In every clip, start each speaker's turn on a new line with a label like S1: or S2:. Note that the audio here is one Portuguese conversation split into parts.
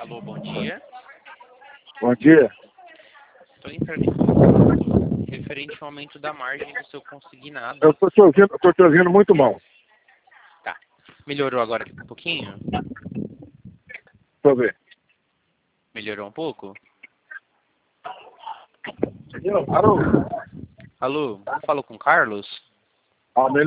S1: Alô, bom dia.
S2: Bom dia.
S1: Estou entrando em contato referente ao aumento da margem do seu consignado.
S2: Eu estou te ouvindo muito mal.
S1: Tá. Melhorou agora um pouquinho?
S2: Deixa eu ver.
S1: Melhorou um pouco?
S2: Alô?
S1: Alô, falo com o Carlos?
S2: Melhor.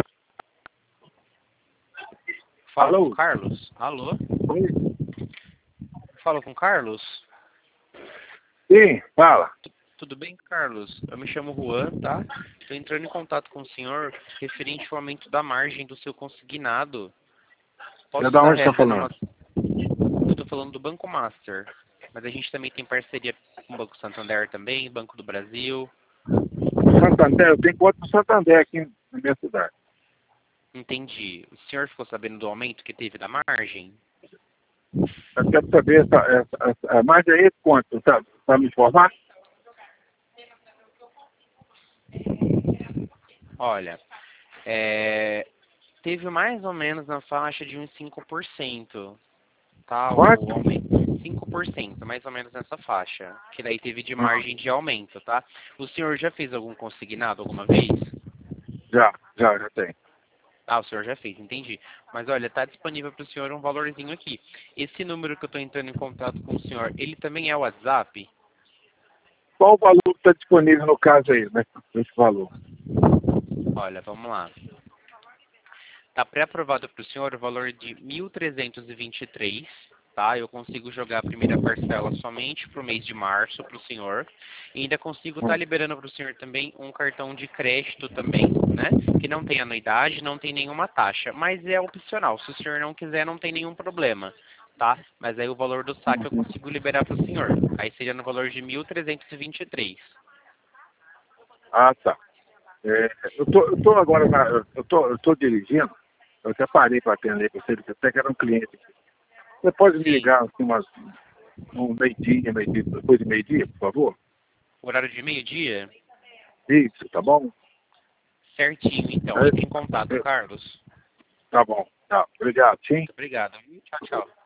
S1: Falo
S2: Alô?
S1: com o Carlos? Alô?
S2: Oi?
S1: Falo com o Carlos?
S2: Sim, fala.
S1: Tudo bem, Carlos? Eu me chamo Juan, tá? Estou entrando em contato com o senhor referente ao aumento da margem do seu consignado. Posso
S2: É da
S1: estar
S2: onde você está
S1: realizando
S2: falando?
S1: Eu estou falando do Banco Master, mas a gente também tem parceria com o Banco Santander também, Banco do Brasil.
S2: Santander, eu tenho conta no Santander aqui na minha cidade.
S1: Entendi. O senhor ficou sabendo do aumento que teve da margem?
S2: Eu quero saber a margem aí quanto, tá? Para me informar?
S1: Olha, teve mais ou menos na faixa de uns 5%, tá? O
S2: Quanto?
S1: aumento. 5%, mais ou menos nessa faixa. Que daí teve de
S2: Ah,
S1: margem de aumento, tá? O senhor já fez algum consignado alguma vez?
S2: já tem.
S1: Ah, o senhor já fez, entendi. Mas olha, tá disponível para o senhor um valorzinho aqui. Esse número que eu estou entrando em contato com o senhor, ele também é o WhatsApp?
S2: Qual o valor que está disponível no caso aí, né? Esse valor.
S1: Olha, vamos lá. Tá pré-aprovado para o senhor o valor de 1.323, tá? Eu consigo jogar a primeira parcela somente para o mês de março para o senhor. E ainda consigo estar liberando para o senhor também um cartão de crédito também, né? Que não tem anuidade, não tem nenhuma taxa, mas é opcional. Se o senhor não quiser, não tem nenhum problema, tá? Mas aí o valor do saque eu consigo liberar para o senhor. Aí seria no valor de 1.323.
S2: Ah, tá. Eu tô agora, eu tô dirigindo, eu até parei para atender você, até que era um cliente. Você pode me
S1: Sim.
S2: ligar assim, um meio-dia, depois de meio-dia, por favor?
S1: Horário de meio-dia?
S2: Isso, tá bom?
S1: Certinho, então.
S2: É,
S1: Entre em contato, Carlos.
S2: tá bom. Tá, obrigado, sim.
S1: Muito obrigado. Tchau, tchau.